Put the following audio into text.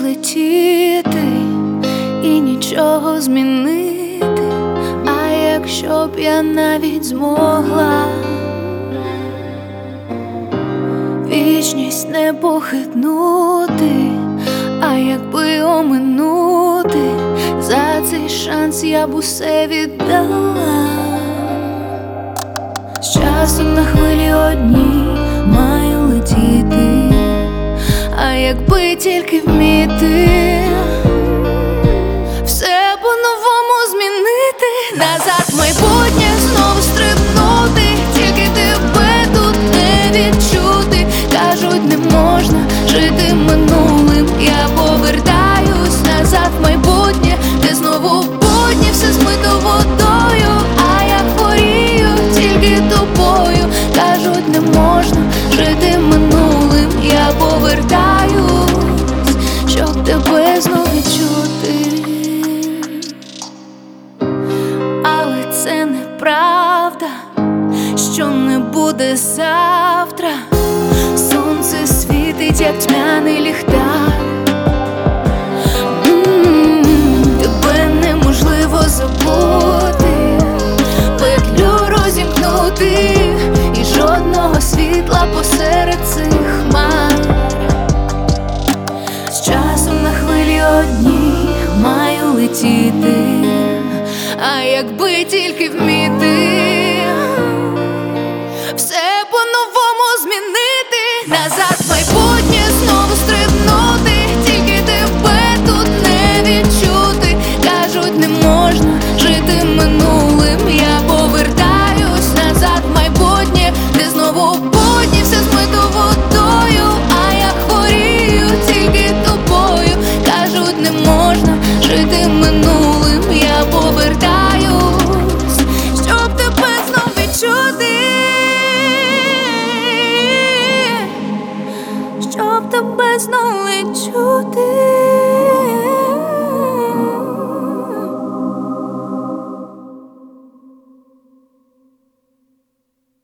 відлетіти і нічого змінити, а якщо б я навіть змогла вічність не похитнути, а якби оминути, за цей шанс я б усе віддала. З часом на хвилі одній маю летіти, а якби тільки вміти все по-новому змінити, назад в майбутнє знову стрибнути, тільки тебе тут не відчути. Кажуть, не можна жити минулим, я повертаюсь назад в майбутнє, де знову будні, все змито водою, а я хворію тільки тобою. Кажуть, не можна жити минулим, я повертаюсь, щоб тебе знов відчути. Але це неправда, що не буде завтра. Сонце світить, як тьмяний ліхтар. Тебе неможливо забути, петлю розімкнути, і жодного світла посеред цих хмар. З часом на хвилі одній маю летіти, а якби тільки вміти все по-новому змінити, назад в майбутнє знову стрибнути, тільки тебе тут не відчути. Кажуть, не можна жити минулим, я повертаюсь назад в майбутнє, де знову будні, все змито водою, а я хворію тільки тобою. Кажуть, не можна жити минулим, я повертаюсь, щоб тебе знов відчути, щоб тебе знов відчути.